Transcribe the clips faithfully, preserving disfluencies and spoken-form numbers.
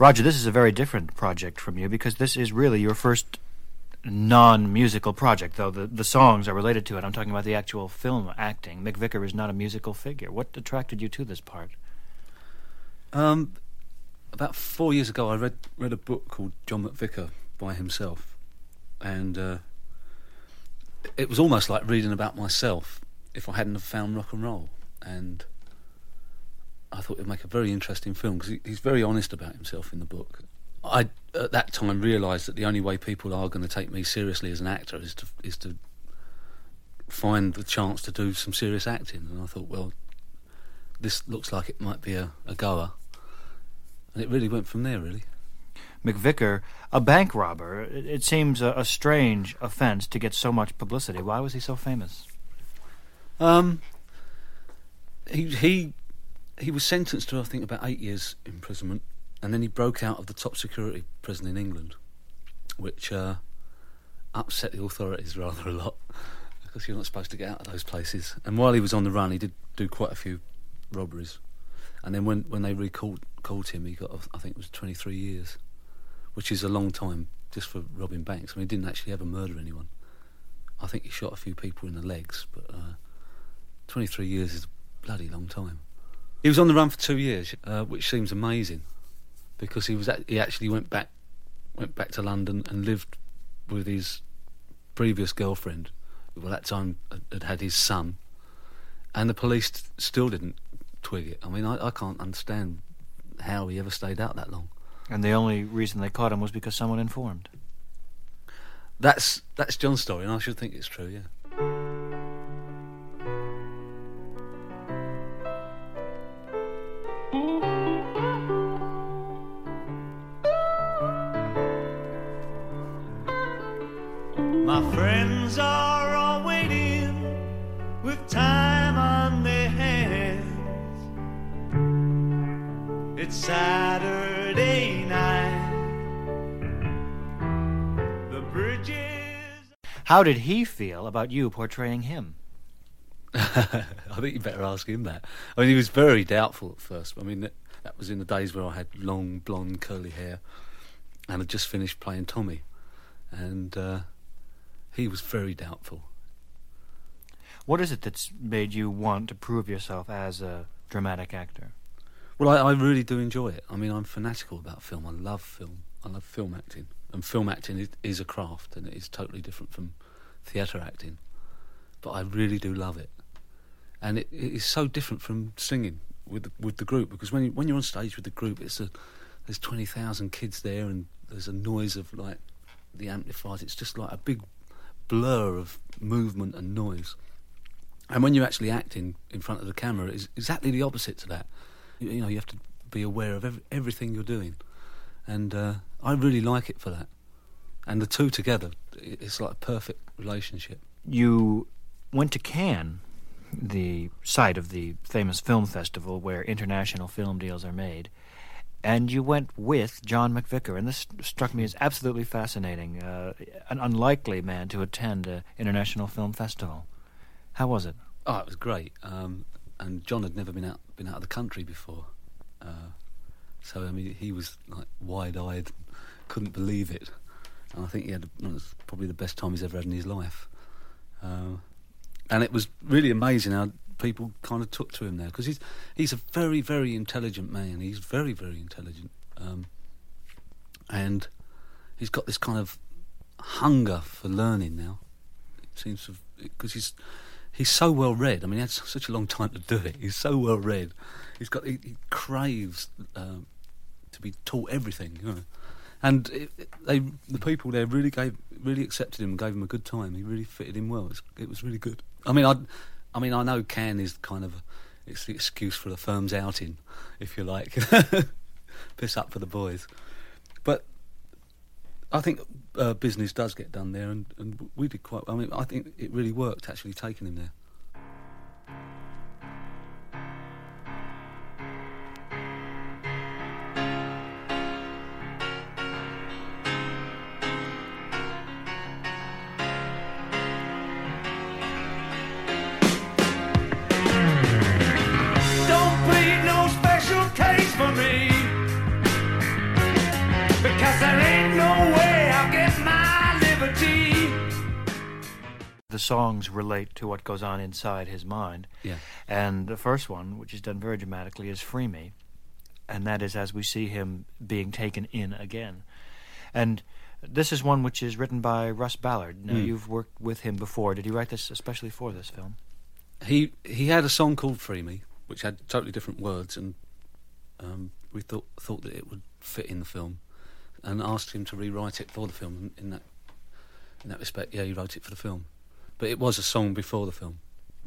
Roger, this is a very different project from you because this is really your first non-musical project, though the, the songs are related to it. I'm talking about the actual film acting. Mick Vicker is not a musical figure. What attracted you to this part? Um, about four years ago, I read read a book called John McVicar by himself, and uh, it was almost like reading about myself if I hadn't have found rock and roll. And I thought it would make a very interesting film because he, he's very honest about himself in the book. I, at that time, realised that the only way people are going to take me seriously as an actor is to is to find the chance to do some serious acting. And I thought, well, this looks like it might be a, a goer. And it really went from there, really. Mick Vicker, a bank robber, it, it seems a, a strange offence to get so much publicity. Why was he so famous? Um, he he he was sentenced to, I think, about eight years imprisonment. And then he broke out of the top security prison in England, which uh, upset the authorities rather a lot, because you're not supposed to get out of those places. And while he was on the run, he did do quite a few robberies. And then when, when they recalled called him, he got, I think it was twenty-three years, which is a long time just for robbing banks. I mean, he didn't actually ever murder anyone. I think he shot a few people in the legs, but uh, twenty-three years is a bloody long time. He was on the run for two years, uh, which seems amazing. Because he was, he actually went back, went back to London and lived with his previous girlfriend, who at that time had had his son, and the police still didn't twig it. I mean, I, I can't understand how he ever stayed out that long. And the only reason they caught him was because someone informed. That's that's John's story, and I should think it's true. Yeah. My friends are all waiting with time on their hands. It's Saturday night. The bridges. How did he feel about you portraying him? I think you better ask him that. I mean, he was very doubtful at first. I mean, that, that was in the days where I had long, blonde, curly hair and had just finished playing Tommy. And uh, he was very doubtful. What is it that's made you want to prove yourself as a dramatic actor? Well, I, I really do enjoy it. I mean, I'm fanatical about film. I love film. I love film acting. And film acting is, is a craft, and it is totally different from theatre acting. But I really do love it. And it, it is so different from singing with the, with the group, because when, you, when you're on stage with the group, it's a, there's twenty thousand kids there, and there's a noise of, like, the amplifiers. It's just like a big blur of movement and noise. And when you're actually acting in front of the camera, it's exactly the opposite to that. You, you know, you have to be aware of every, everything you're doing. And uh, I really like it for that. And the two together, it's like a perfect relationship. You went to Cannes, the site of the famous film festival where international film deals are made, and you went with John McVicar, and this struck me as absolutely fascinating. Uh, an unlikely man to attend an international film festival. How was it? Oh, it was great. Um, and John had never been out been out of the country before, uh, so I mean, he was like wide-eyed, couldn't believe it. And I think he had it was probably the best time he's ever had in his life. Uh, and it was really amazing how people kind of took to him there, because he's he's a very, very intelligent man. He's very, very intelligent, um, and he's got this kind of hunger for learning now. It seems to, because he's he's so well read. I mean, he had such a long time to do it. He's so well read. He's got he, he craves uh, to be taught everything, you know. And it, it, they the people there really gave really accepted him and gave him a good time. He really fitted in well. It was, it was really good. I mean, I. I mean, I know Cannes is kind of, it's the excuse for the firm's outing, if you like. Piss up for the boys. But I think uh, business does get done there, and, and we did quite, I mean, I think it really worked actually taking him there. songs relate to what goes on inside his mind. Yeah. And the first one, which is done very dramatically, is Free Me. And that is as we see him being taken in again. And this is one which is written by Russ Ballard. Now, Mm. you've worked with him before. Did he write this especially for this film? He he had a song called Free Me, which had totally different words, and um, we thought thought that it would fit in the film, and asked him to rewrite it for the film. And in that in that respect, yeah, he wrote it for the film. But it was a song before the film.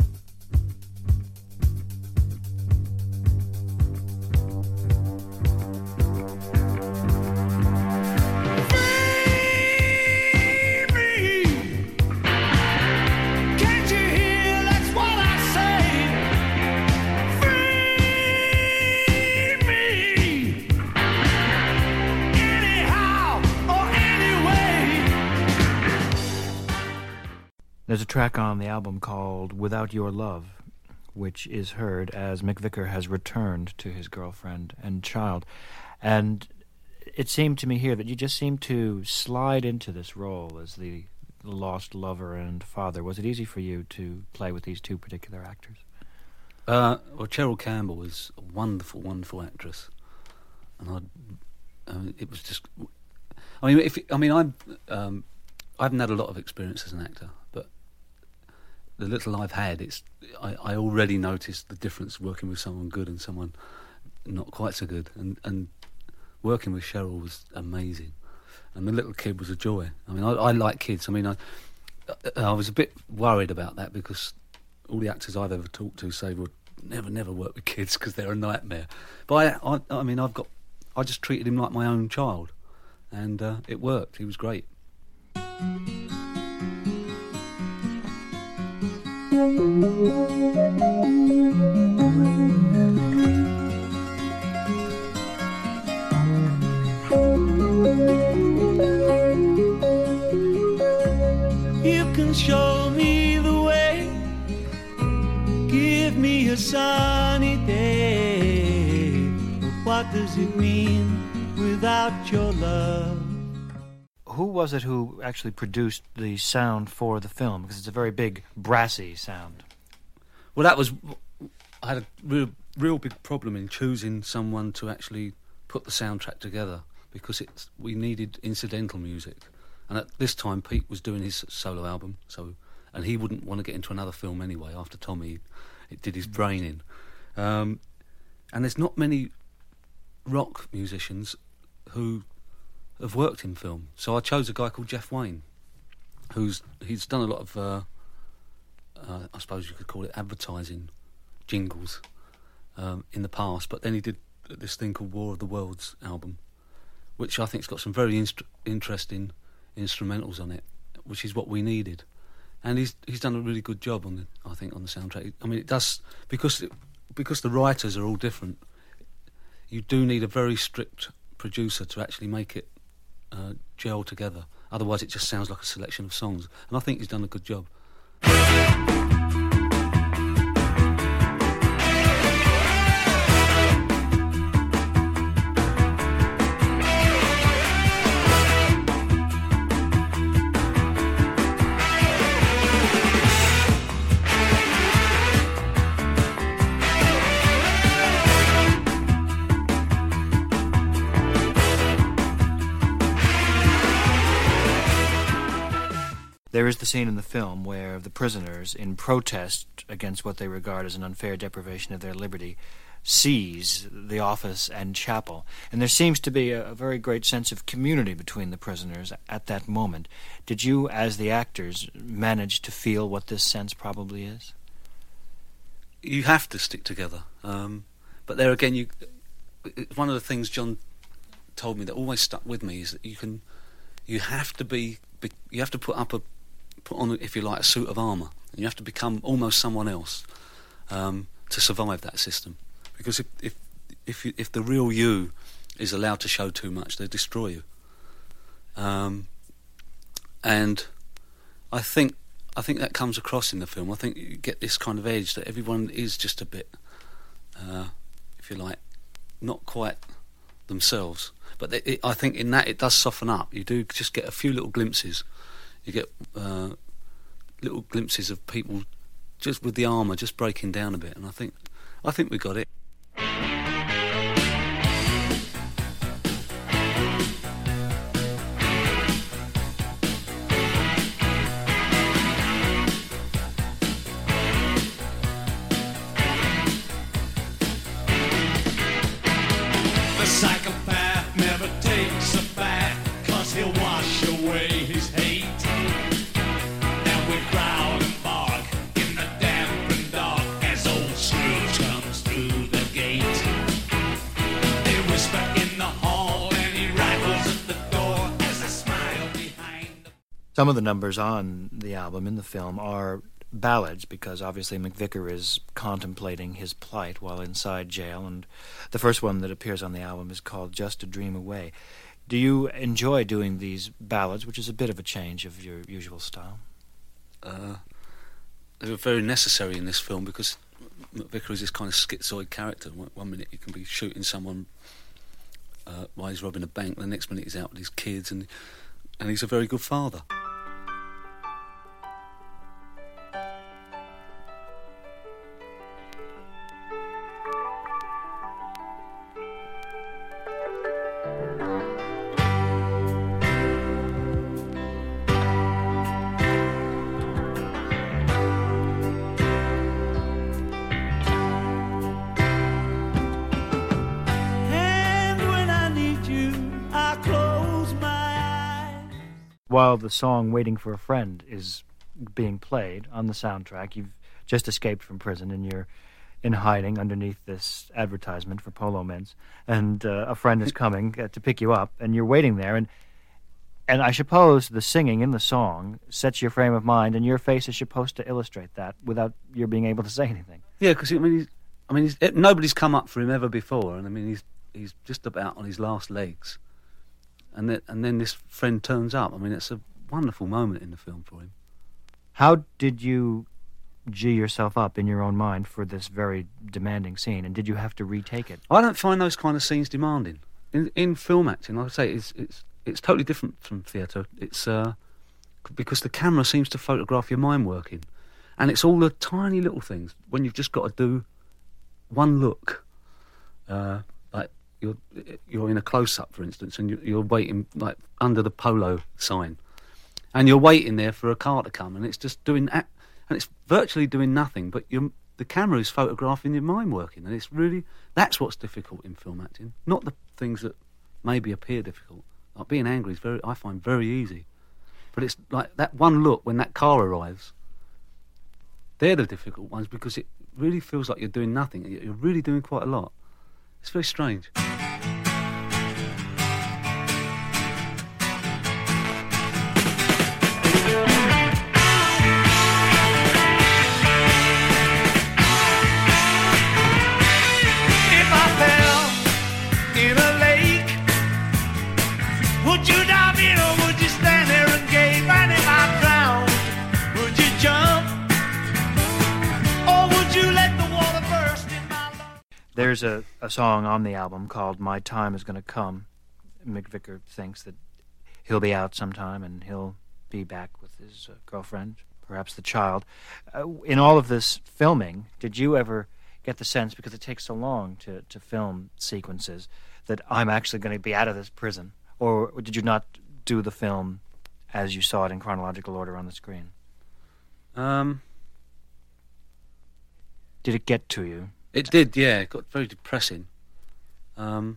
There's a track on the album called Without Your Love, which is heard as Mick Vicker has returned to his girlfriend and child. And it seemed to me here that you just seemed to slide into this role as the lost lover and father. Was it easy for you to play with these two particular actors? Uh, well, Cheryl Campbell is a wonderful, wonderful actress, and I, I mean, it was just. I mean, if I mean, I'm, um, I haven't had a lot of experience as an actor, but the little I've had, it's I, I already noticed the difference working with someone good and someone not quite so good, and and working with Cheryl was amazing, and the little kid was a joy. I mean, I, I like kids. I mean, I I was a bit worried about that because all the actors I've ever talked to say would never, never work with kids because they're a nightmare. But I, I, I mean, I've got, I just treated him like my own child, and uh, it worked. He was great. You can show me the way, give me a sunny day, but what does it mean without your love? Who was it who actually produced the sound for the film? Because it's a very big, brassy sound. Well, that was, I had a real, real big problem in choosing someone to actually put the soundtrack together because it's we needed incidental music. And at this time, Pete was doing his solo album, so and he wouldn't want to get into another film anyway. After Tommy, it did his brain in. Um, and there's not many rock musicians who have worked in film, so I chose a guy called Jeff Wayne, who's he's done a lot of, uh, uh, I suppose you could call it advertising jingles um, in the past. But then he did this thing called War of the Worlds album, which I think's got some very inst- interesting instrumentals on it, which is what we needed, and he's he's done a really good job on the I think on the soundtrack. I mean, it does because it, because the writers are all different. You do need a very strict producer to actually make it uh, gel together. Otherwise, it just sounds like a selection of songs, and I think he's done a good job. There is the scene in the film where the prisoners, in protest against what they regard as an unfair deprivation of their liberty, seize the office and chapel. And there seems to be a, a very great sense of community between the prisoners at that moment. Did you, as the actors, manage to feel what this sense probably is? You have to stick together. Um, but there again, you one of the things John told me that always stuck with me is that you can, you have to be, be you have to put up a put on, if you like, a suit of armour, and you have to become almost someone else um, to survive that system. Because if if if, you, if the real you is allowed to show too much, they destroy you. Um, and I think I think that comes across in the film. I think you get this kind of edge that everyone is just a bit, uh, if you like, not quite themselves. But it, it, I think in that it does soften up. You do just get a few little glimpses. You get uh, little glimpses of people just with the armour just breaking down a bit, and I think I think we got it. The psychopath never takes a bath, 'cause he'll wash away his hate. And we growl and bark in the damp and dark as old Scrooge comes through the gate. They whisper in the hall and he rattles at the door as a smile behind the... Some of the numbers on the album in the film are ballads, because obviously McVicar is contemplating his plight while inside jail, and the first one that appears on the album is called Just a Dream Away. Do you enjoy doing these ballads, which is a bit of a change of your usual style? Uh, they were very necessary in this film because McVicar is this kind of schizoid character. One, one minute he can be shooting someone uh, while he's robbing a bank, the next minute he's out with his kids, and and he's a very good father. While the song Waiting for a Friend is being played on the soundtrack, you've just escaped from prison and you're in hiding underneath this advertisement for Polo Mints, and uh, a friend is coming uh, to pick you up, and you're waiting there, and and I suppose the singing in the song sets your frame of mind, and your face is supposed to illustrate that without your being able to say anything. Yeah, because I mean, he's, I mean, he's, nobody's come up for him ever before, and I mean, he's he's just about on his last legs. And then, and then this friend turns up. I mean, it's a wonderful moment in the film for him. How did you gee yourself up in your own mind for this very demanding scene, and did you have to retake it? I don't find those kind of scenes demanding. In, in film acting, like I say, it's it's it's totally different from theatre. It's uh, because the camera seems to photograph your mind working, and it's all the tiny little things when you've just got to do one look. Uh, like. You're, you're in a close-up, for instance, and you're, you're waiting like under the Polo sign, and you're waiting there for a car to come, and it's just doing, and it's virtually doing nothing. But you're, the camera is photographing your mind working, and it's really that's what's difficult in film acting, not the things that maybe appear difficult. Like being angry is very, I find very easy, but it's like that one look when that car arrives. They're the difficult ones because it really feels like you're doing nothing. You're really doing quite a lot. It's very strange. There's a, a song on the album called My Time Is Gonna Come. McVicar thinks that he'll be out sometime and he'll be back with his uh, girlfriend, perhaps the child. Uh, in all of this filming, did you ever get the sense, because it takes so long to, to film sequences, that I'm actually going to be out of this prison? Or did you not do the film as you saw it in chronological order on the screen? Um, Did it get to you? It did, yeah. It got very depressing. Um,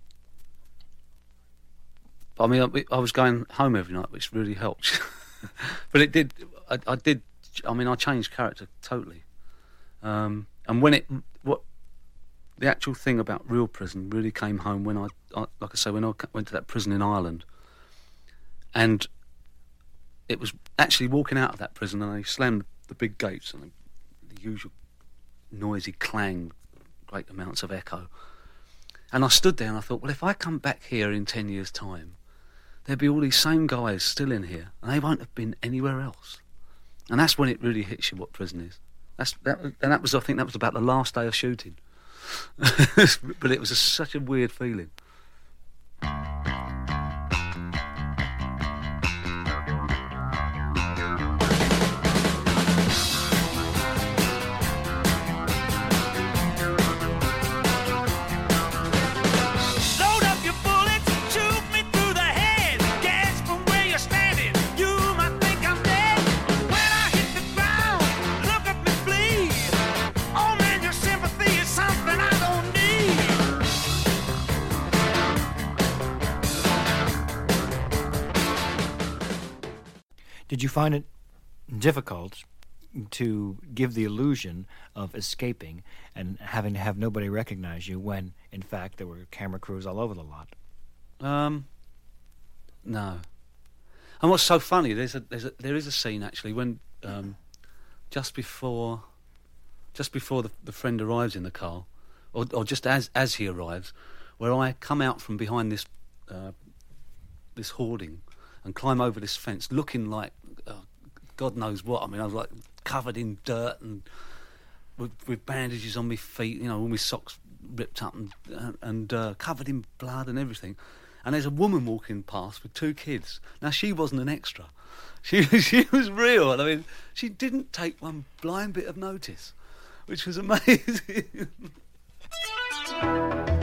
but I mean, I, I was going home every night, which really helped. But it did. I, I did. I mean, I changed character totally. Um, and when it, what, the actual thing about real prison really came home when I, I, like I say, when I went to that prison in Ireland, and it was actually walking out of that prison, and they slammed the big gates and the usual noisy clang, great amounts of echo. And I stood there and I thought, well, if I come back here in ten years' time, there'll be all these same guys still in here, and they won't have been anywhere else. And that's when it really hits you what prison is. That's that, and that was, I think, that was about the last day of shooting. But it was a, such a weird feeling. Did you find it difficult to give the illusion of escaping and having to have nobody recognize you when, in fact, there were camera crews all over the lot? Um, no. And what's so funny, there's a, there's a, there is a scene actually when um, just before, just before the, the friend arrives in the car, or, or just as as he arrives, where I come out from behind this uh, this hoarding and climb over this fence, looking like oh, God knows what. I mean, I was like covered in dirt and with, with bandages on my feet, you know, all my socks ripped up and uh, and uh, covered in blood and everything. And there's a woman walking past with two kids. Now, she wasn't an extra. She, she was real. I mean, she didn't take one blind bit of notice, which was amazing.